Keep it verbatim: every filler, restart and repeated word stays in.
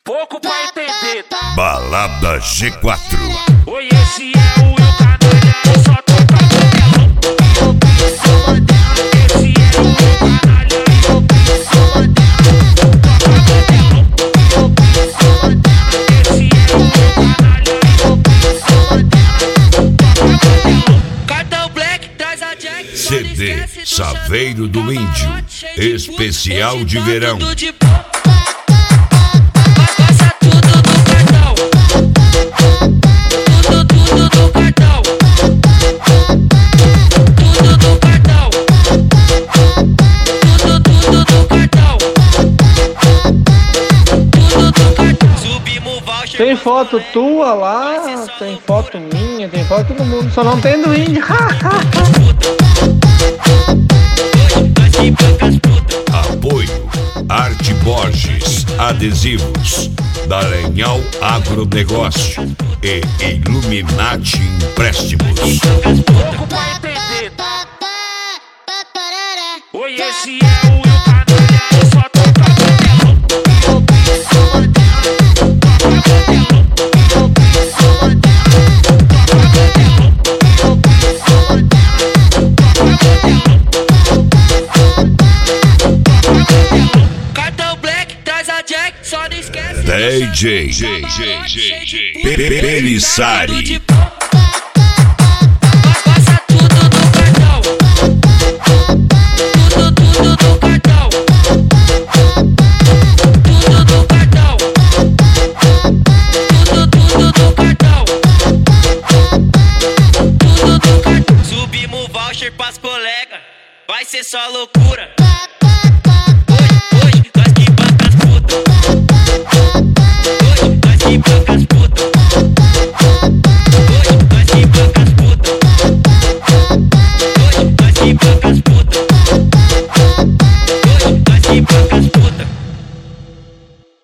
pouco pra entender, tá? Balada G quatro. Oi, esse é o Will Canalha, eu só tô pra modelão. Esse é o Will Canalha, eu sou modelão. Esse é o Will Canalha, eu sou modelão. Cartão Black, traz a Jack. C D Saveiro do Índio, especial de verão. Tem foto tua lá, tem foto minha, tem foto todo mundo, só não tem do índio. Apoio Arte Borges, Adesivos, Daranhal Agronegócio e Illuminati Empréstimos. Pouco pra entender, tá? Oi, esse é o Will Canalha, eu só tô pra modelão. Cartão Black, traz a Jack, só não esquece D J Perissari. Passa tudo no cartão. Tudo, tudo no cartão. Tudo no cartão. Tudo, tudo no cartão. Tudo no cartão. Subimos o voucher pras colegas, vai ser só loucura.